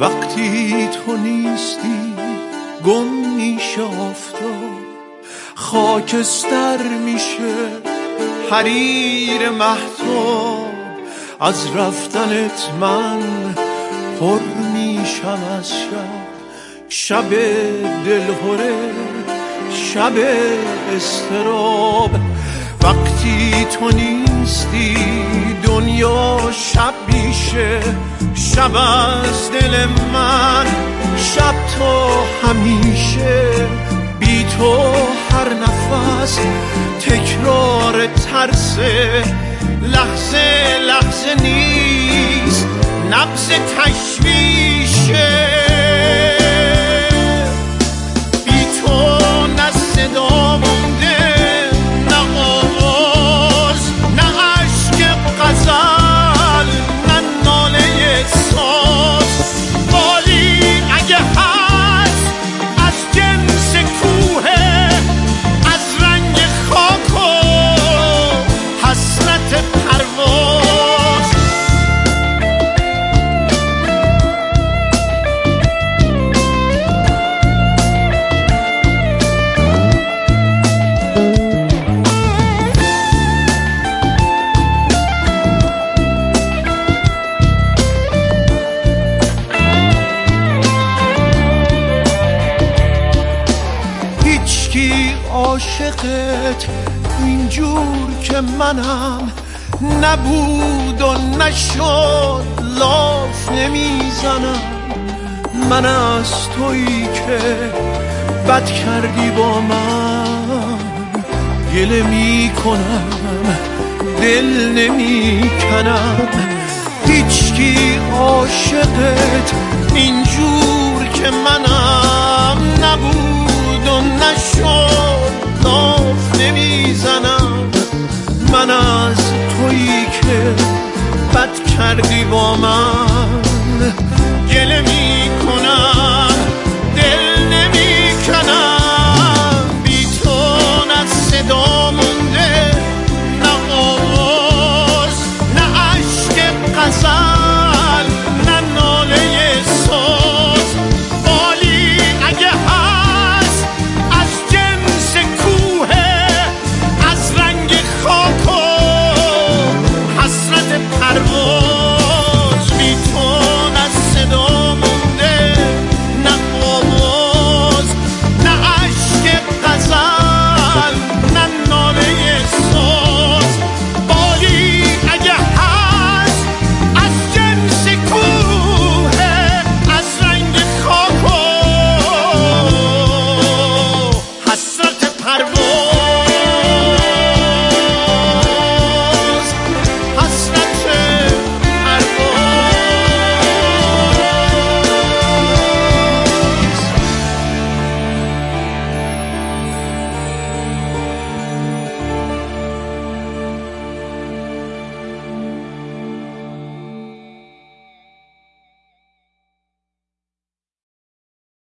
وقتی تو نیستی گم میشه آفتاب، خاکستر میشه حریر مهتاب. از رفتنت من پر میشم از شب دلهره، شب اضطراب. وقتی تو نیستی دنیا شب میشه، شب از دل من، شب تو همیشه. بی تو هر نفس تکرار ترسه، لحظه لحظه نیست نبض تشویشه. بی تو نه صدا مونده، نه آواز، نه عشق غزل، نه ناله ساز. بالی اگه هست از جنس کوه، از رنگ خاک و حسرت پرواز. هیچکی عاشقت اینجور که منم نبود و نشد، لاف نمیزنم. من از تویی که بد کردی با من گله میکنم، دل نمیکنم. هیچکی عاشقت اینجور که منم نبود و نشد، لاف نمیزنم. من از تویی که بد کردی با من